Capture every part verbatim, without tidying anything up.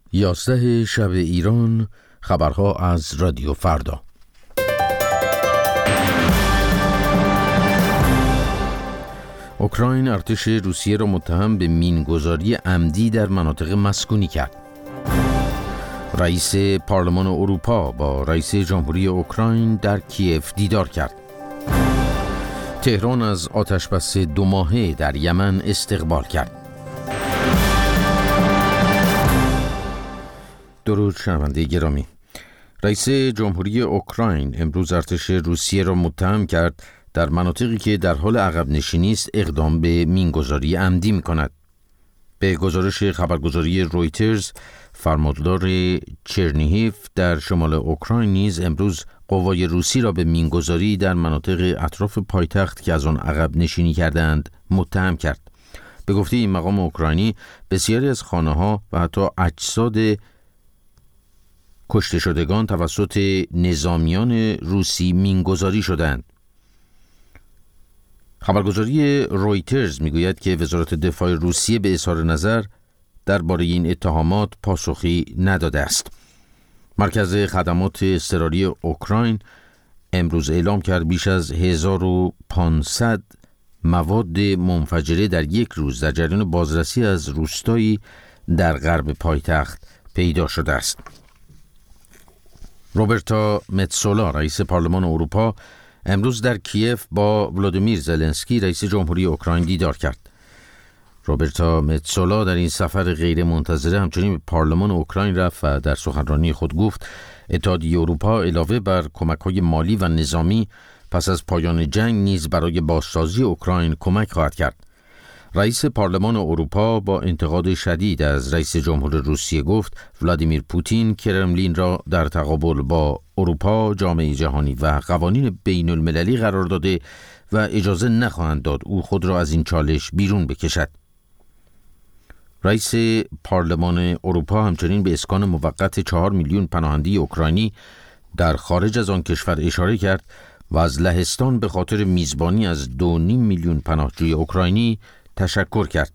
یازده شب ایران، خبرها از رادیو فردا. اوکراین ارتش روسیه را متهم به مینگذاری عمدی در مناطق مسکونی کرد. رئیس پارلمان اروپا با رئیس جمهوری اوکراین در کیف دیدار کرد. تهران از آتشبس دو ماهه در یمن استقبال کرد. درود شنونده گرامی. رئیس جمهوری اوکراین امروز ارتش روسیه را متهم کرد در مناطقی که در حال عقب نشینی است اقدام به مینگذاری عمدی می‌کند. به گزارش خبرگزاری رویترز، فرماندار چرنیهیف در شمال اوکراین نیز امروز قوای روسی را به مینگذاری در مناطق اطراف پایتخت که از آن عقب نشینی کردند متهم کرد. به گفته این مقام اوکراینی، بسیاری از خانه‌ها و حتی اجساد کشته شدگان توسط نظامیان روسی مینگذاری شدند. خبرگزاری رویترز میگوید که وزارت دفاع روسیه به اظهار نظر درباره این اتهامات پاسخی نداده است. مرکز خدمات اضطراری اوکراین امروز اعلام کرد بیش از هزار و پانصد مواد منفجره در یک روز در جریان بازرسی از روستایی در غرب پایتخت پیدا شده است. روبرتا متسولا رئیس پارلمان اروپا امروز در کیف با ولادیمیر زلنسکی رئیس جمهوری اوکراین دیدار کرد. روبرتا متسولا در این سفر غیر منتظره همچنین به پارلمان اوکراین رفت و در سخنرانی خود گفت اتحادیه اروپا علاوه بر کمک‌های مالی و نظامی پس از پایان جنگ نیز برای بازسازی اوکراین کمک خواهد کرد. رئیس پارلمان اروپا با انتقاد شدید از رئیس جمهور روسیه گفت ولادیمیر پوتین کرملین را در تقابل با اروپا، جامعه جهانی و قوانین بین المللی قرار داده و اجازه نخواهند داد او خود را از این چالش بیرون بکشد. رئیس پارلمان اروپا همچنین به اسکان موقت چهار میلیون پناهنده اوکراینی در خارج از آن کشور اشاره کرد و از لهستان به خاطر میزبانی از دو و نیم میلیون پناهجوی اوکراینی تشکر کرد.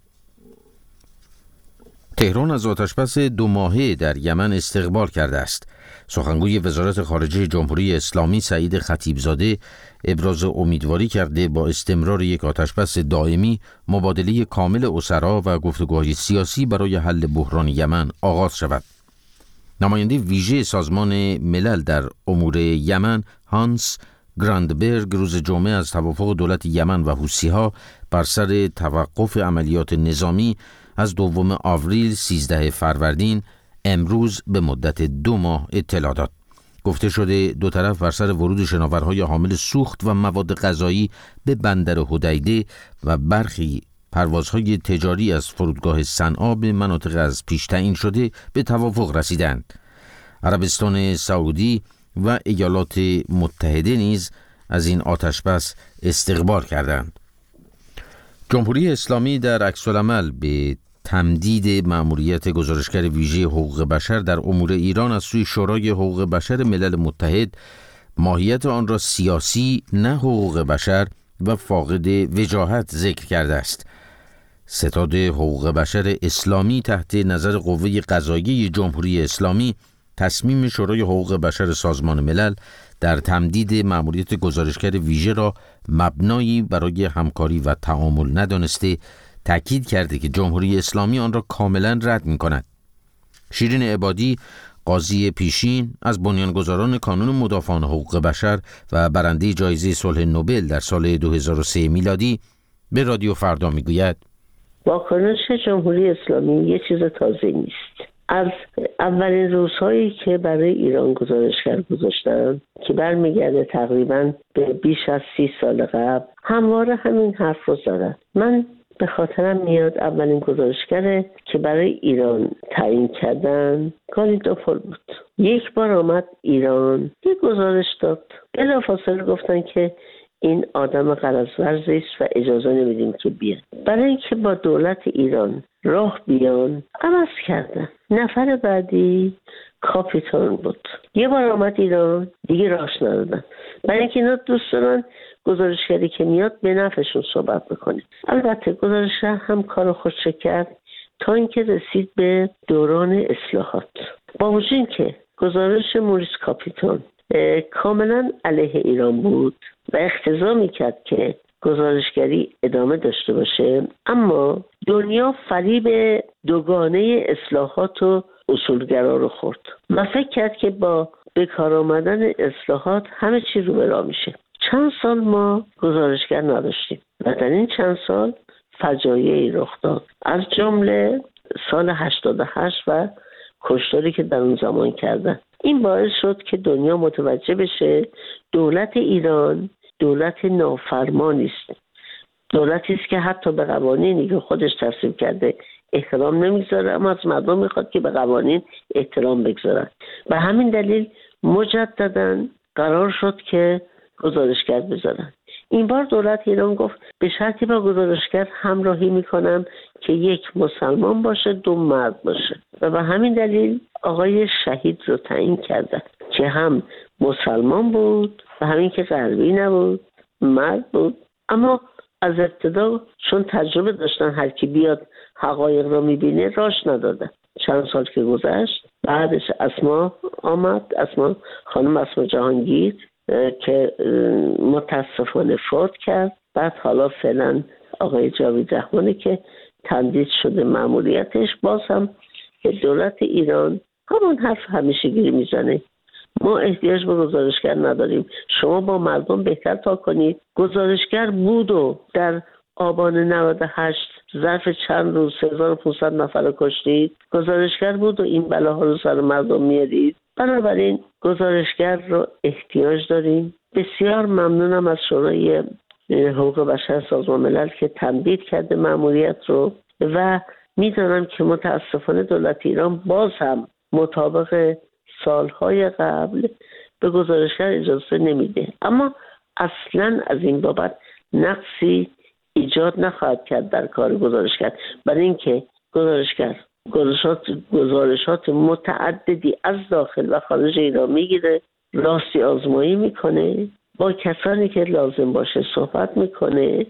تهران از آتشبس دو ماهه در یمن استقبال کرده است. سخنگوی وزارت خارجه جمهوری اسلامی سعید خطیبزاده ابراز امیدواری کرده با استمرار یک آتشبس دائمی، مبادله کامل اسرا و گفتگوهای سیاسی برای حل بحران یمن آغاز شود. نماینده ویژه سازمان ملل در امور یمن هانس گراندبرگ روز جمعه از توافق دولت یمن و حوثی‌ها بر سر توقف عملیات نظامی از دوم آوریل سیزده فروردین امروز به مدت دو ماه اطلاع داد. گفته شده دو طرف بر سر ورود شناورهای حامل سوخت و مواد غذایی به بندر حدیده و برخی پروازهای تجاری از فرودگاه صنعا به مناطق از پیش تعیین شده به توافق رسیدند. عربستان سعودی و ایالات متحده نیز از این آتشبس استقبال کردند. جمهوری اسلامی در عکس‌العمل به تمدید مأموریت گزارشگر ویژه حقوق بشر در امور ایران از سوی شورای حقوق بشر ملل متحد ماهیت آن را سیاسی نه حقوق بشر و فاقد وجاهت ذکر کرده است. ستاد حقوق بشر اسلامی تحت نظر قوه قضاییه جمهوری اسلامی تصمیم شورای حقوق بشر سازمان ملل در تمدید مأموریت گزارشگر ویژه را مبنایی برای همکاری و تعامل ندانسته، تأکید کرده که جمهوری اسلامی آن را کاملا رد می‌کند. شیرین عبادی، قاضی پیشین از بنیانگذاران کانون مدافعان حقوق بشر و برنده جایزه صلح نوبل در سال دو هزار و سه میلادی به رادیو فردا میگوید واکنش جمهوری اسلامی یه چیز تازه نیست. از اولین روزهایی که برای ایران گزارشگر گذاشتن که برمیگرده تقریباً به بیش از سی سال قبل، همواره همین حرف رو زدن. من به خاطرم میاد اولین گزارشگر که برای ایران تعیین کردن گالی دوفل بود. یک بار آمد ایران یک گزارش داد، بلافاصله گفتن که این آدم غرض‌ورزی است و اجازه نمیدیم که بیاد. برای اینکه با دولت ایران راه بیان عوض کردن. نفر بعدی کاپیتان بود، یه بار آمد ایران دیگه راهش ندادن، برای اینکه اینا دوست دارن گزارشگری که میاد به نفعشون صحبت بکنه. البته گزارشگر هم کار خودش کرد، تا اینکه رسید به دوران اصلاحات. با وجود اینکه گزارش موریس کاپیتان کاملا علیه ایران بود و اقتضا میکرد که گزارشگری ادامه داشته باشه، اما دنیا فریب دوگانه اصلاحات و اصولگرا رو خورد و فکر کرد که با به کار آمدن اصلاحات همه چی رو به راه میشه. چند سال ما گزارشگر نداشتیم و در این چند سال فجایعی رخ داد، از جمله سال هشتاد و هشت و کشتاری که در اون زمان کردن. این باعث شد که دنیا متوجه بشه دولت ایران دولت نافرمانی است، دولتی است که حتی به قوانینی که خودش تصویب کرده احترام نمیگذاره، اما از مردم میخواد که به قوانین احترام بگذارن. به همین دلیل مجدداً قرار شد که گزارشگر بذارن. این بار دولت ایران گفت به شرطی با گزارشگر همراهی میکنم که یک مسلمان باشه، دو مرد باشه، و به همین دلیل آقای شهید رو تعیین کردن که هم مسلمان بود و همین که غربی نبود، مرد بود. اما از ابتدا چون تجربه داشتن هر کی بیاد حقایق رو میبینه راش ندادن. چند سال که گذشت بعدش اسما آمد، اسما خانم اسما جهانگیر که متاسفانه فوت کرد. بعد حالا فعلا آقای جاوید رحمانی که تمدید شده مأموریتش. باز هم دولت ایران همون حرف همیشه گیری میزنه، ما احتیاج به گزارشگر نداریم، شما با مردم بهتر تا کنید. گزارشگر بود و در آبان نود و هشت ظرف چند روز سه هزار و پانصد نفر رو کشتید. گزارشگر بود و این بلاها رو سر مردم میارید. بنابراین گزارشگر رو احتیاج داریم. بسیار ممنونم از شورای حقوق بشر سازمان ملل که تمدید کرده مأموریت رو و میدانم که متاسفانه دولت ایران باز هم مطابق سالهای قبل به گزارشگر اجازه نمیده، اما اصلا از این بابت نقصی ایجاد نخواهد کرد در کار گزارشگر، برای اینکه گزارشگر گزارشات گزارشات متعددی از داخل و خارج ایران میگیره، راستی آزمایی میکنه، با کسانی که لازم باشه صحبت میکنه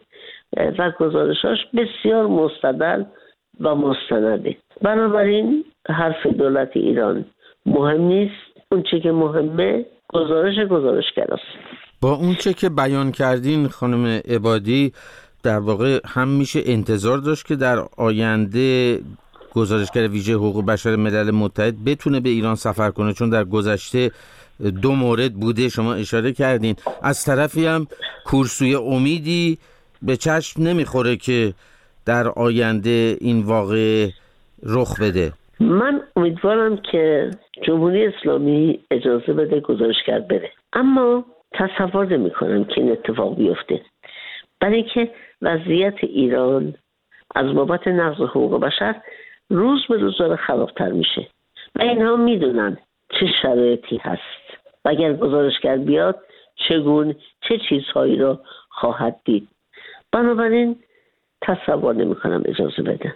و گزارشاش بسیار مستدل و مستنده. بنابراین حرف دولت ایران مهم نیست، اون چه که مهمه گزارش گزارشگر است. با اون چه که بیان کردین خانم عبادی، در واقع هم میشه انتظار داشت که در آینده گزارشگر ویژه حقوق بشر ملل متحد بتونه به ایران سفر کنه، چون در گذشته دو مورد بوده شما اشاره کردین. از طرفی هم کورسوی امیدی به چشم نمیخوره که در آینده این واقع رخ بده. من امیدوارم که جمهوری اسلامی اجازه بده گزارشگر بره، اما تصور نمی کنم که این اتفاق بیفته، برای اینکه وضعیت ایران از بابت نقض حقوق بشر روز به روز داره خرابتر میشه و اینها میدونن چه شرایطی هست و اگر گزارشگر بیاد چگونه چه چیزهایی رو خواهد دید. بنابراین تصور نمی کنم اجازه بده.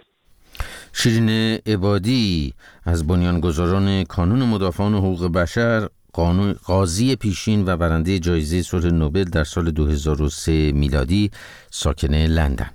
شیرین عبادی از بنیانگذاران کانون مدافعان حقوق بشر، قانون قاضی پیشین و برنده جایزه صلح نوبل در سال دو هزار و سه میلادی، ساکن لندن.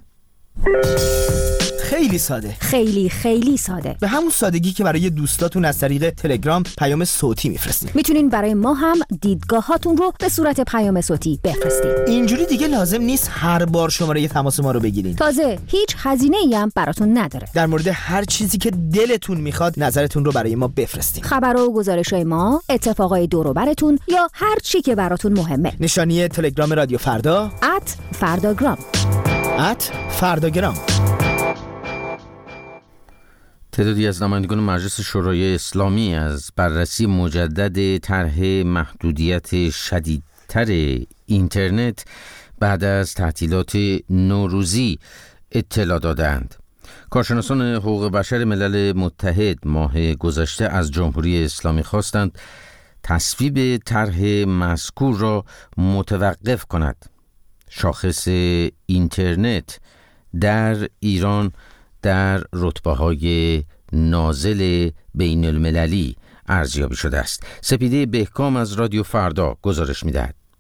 خیلی ساده، خیلی خیلی ساده، به همون سادگی که برای دوستاتون از طریق تلگرام پیام صوتی میفرستین. میتونین برای ما هم دیدگاهاتون رو به صورت پیام صوتی بفرستید. اینجوری دیگه لازم نیست هر بار شماره تماس ما رو بگیرین. تازه هیچ هزینه‌ای هم براتون نداره. در مورد هر چیزی که دلتون میخواد نظرتون رو برای ما بفرستین. خبر و گزارش‌های ما، اتفاقای دور و براتون یا هر چی که براتون مهمه. نشانی تلگرام رادیو فردا ات فرداگرام ات فرداگرام. تعدادی از نمایندگان مجلس شورای اسلامی از بررسی مجدد طرح محدودیت شدیدتر اینترنت بعد از تعطیلات نوروزی اطلاع دادند. کارشناسان حقوق بشر ملل متحد ماه گذشته از جمهوری اسلامی خواستند تصویب طرح مذکور را متوقف کند. شاخص اینترنت در ایران در رتبه‌های نازل بین المللی ارزیابی شده است. سپیده بهکام از رادیو فردا گزارش می‌دهد.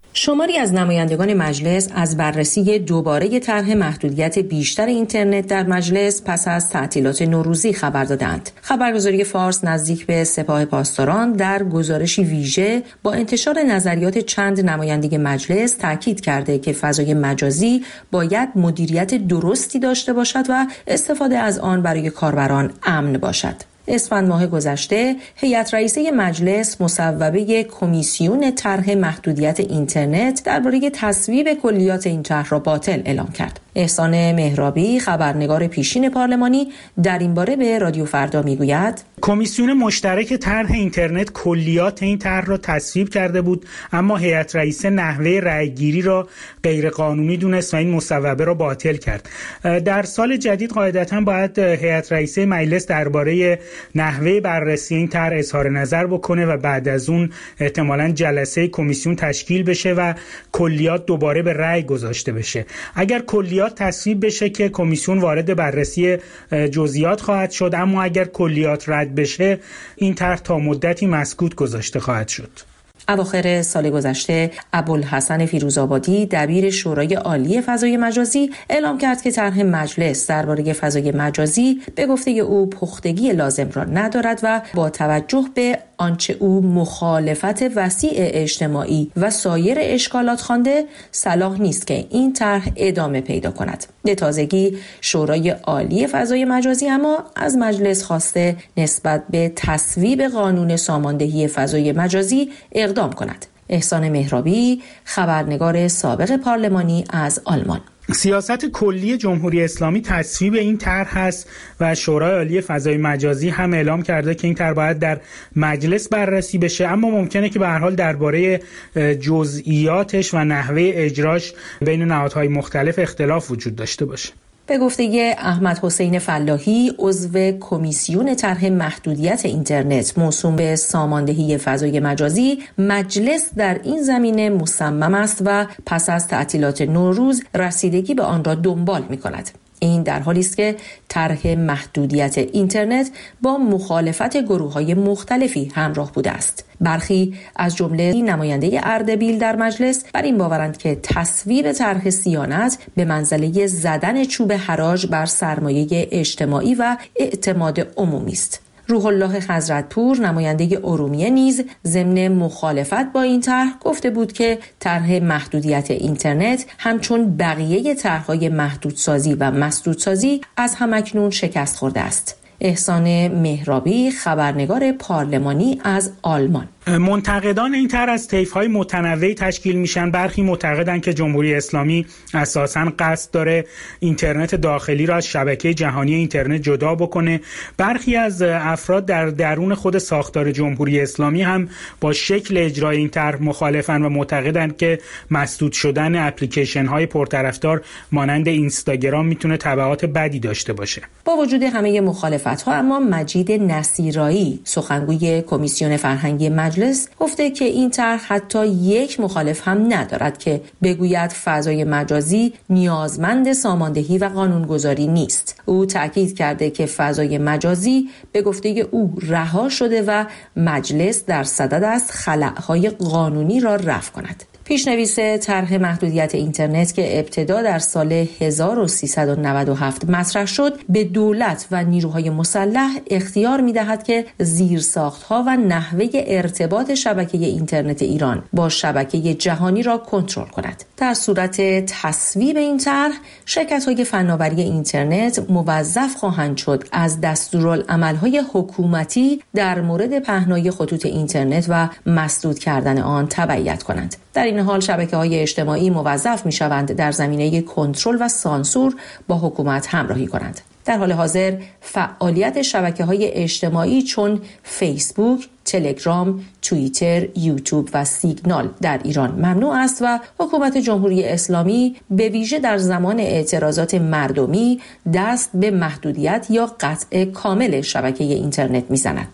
شماری از نمایندگان مجلس از بررسی دوباره طرح محدودیت بیشتر اینترنت در مجلس پس از تعطیلات نوروزی خبر دادند. خبرگزاری فارس نزدیک به سپاه پاسداران در گزارشی ویژه با انتشار نظریات چند نماینده مجلس تاکید کرده که فضای مجازی باید مدیریت درستی داشته باشد و استفاده از آن برای کاربران امن باشد. اسفند ماه گذشته هیئت رئیسه مجلس مصوبه کمیسیون طرح محدودیت اینترنت درباره تصویب کلیات این طرح را باطل اعلام کرد. احسان مهرابی خبرنگار پیشین پارلمانی در این باره به رادیو فردا میگوید کمیسیون مشترک طرح اینترنت کلیات این طرح را تصویب کرده بود، اما هیئت رئیسه نحوه رأی‌گیری را غیر قانونی دونست و این مصوبه را باطل کرد. در سال جدید قاعدتاً باید هیئت رئیسه مجلس درباره نحوه بررسی این طرح اظهار نظر بکنه و بعد از اون احتمالاً جلسه کمیسیون تشکیل بشه و کلیات دوباره به رأی گذاشته بشه. اگر کلیات تصویب بشه که کمیسیون وارد بررسی جزئیات خواهد شد، اما اگر کلیات رد بشه این طرح تا مدتی مسکوت گذاشته خواهد شد. اواخر سال گذشته ابوالحسن فیروزآبادی دبیر شورای عالی فضای مجازی اعلام کرد که طرح مجلس درباره فضای مجازی به گفته او پختگی لازم را ندارد و با توجه به آنچه او مخالفت وسیع اجتماعی و سایر اشکالات خوانده صلاح نیست که این طرح ادامه پیدا کند. به تازگی شورای عالی فضای مجازی اما از مجلس خواسته نسبت به تصویب قانون ساماندهی فضای مجازی اقدام کند. احسان مهرابی خبرنگار سابق پارلمانی از آلمان. سیاست کلی جمهوری اسلامی تصویب این طرح است و شورای عالی فضای مجازی هم اعلام کرده که این طرح باید در مجلس بررسی بشه، اما ممکنه که به هر حال درباره جزئیاتش و نحوه اجراش بین نهادهای مختلف اختلاف وجود داشته باشه. به گفته احمد حسین فلاحی عضو کمیسیون طرح محدودیت اینترنت موسوم به ساماندهی فضای مجازی، مجلس در این زمینه مصمم است و پس از تعطیلات نوروز رسیدگی به آن را دنبال می‌کند. این در حالی است که طرح محدودیت اینترنت با مخالفت گروه‌های مختلفی همراه بوده است. برخی از جمله نماینده اردبیل در مجلس بر این باورند که تصویب طرح صیانت به منزله زدن چوب حراج بر سرمایه اجتماعی و اعتماد عمومی است. روح الله حضرتپور نماینده ارومیه نیز ضمن مخالفت با این طرح گفته بود که طرح محدودیت اینترنت همچون بقیه طرح‌های محدودسازی و مسدودسازی از همکنون شکست خورده است. احسان مهرابی خبرنگار پارلمانی از آلمان. منتقدان این طرح از طیف‌های متنوعی تشکیل میشن. برخی معتقدند که جمهوری اسلامی اساساً قصد داره اینترنت داخلی را از شبکه جهانی اینترنت جدا بکنه. برخی از افراد در درون خود ساختار جمهوری اسلامی هم با شکل اجرای این طرح مخالفن و معتقدند که مسدود شدن اپلیکیشن‌های پرطرفدار مانند اینستاگرام میتونه تبعات بدی داشته باشه. با وجود همه مخالفت‌ها اما مجید نصیرایی سخنگوی کمیسیون فرهنگی مجلس گفته که این طرح حتی یک مخالف هم ندارد که بگوید فضای مجازی نیازمند ساماندهی و قانونگذاری نیست. او تأکید کرده که فضای مجازی به گفته او رها شده و مجلس در صدد است خلأهای قانونی را رفع کند. پیشنویس طرح محدودیت اینترنت که ابتدا در سال هزار و سیصد و نود و هفت مطرح شد به دولت و نیروهای مسلح اختیار می‌دهد که زیرساخت‌ها و نحوه ارتباط شبکه اینترنت ایران با شبکه جهانی را کنترل کند. در صورت تصویب این طرح شرکت‌های فناوری اینترنت موظف خواهند شد از دستورالعمل‌های حکومتی در مورد پهنای خطوط اینترنت و مسدود کردن آن تبعیت کنند. در این حال شبکه‌های اجتماعی موظف می‌شوند در زمینه کنترل و سانسور با حکومت همراهی کنند. در حال حاضر فعالیت شبکه‌های اجتماعی چون فیسبوک، تلگرام، توییتر، یوتیوب و سیگنال در ایران ممنوع است و حکومت جمهوری اسلامی به ویژه در زمان اعتراضات مردمی دست به محدودیت یا قطع کامل شبکه اینترنت می‌زند.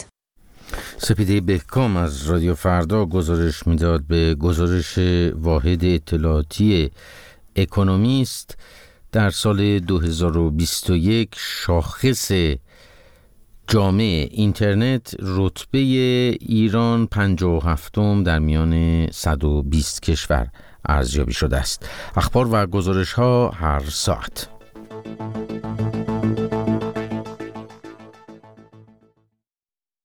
سپیده بهکام از رادیو فردا گزارش میداد. به گزارش واحد اطلاعاتی اکونومیست در سال دو هزار و بیست و یک شاخص جامعه اینترنت رتبه ایران پنجاه و هفتم در میان صد و بیست کشور ارزیابی شده است. اخبار و گزارش ها هر ساعت.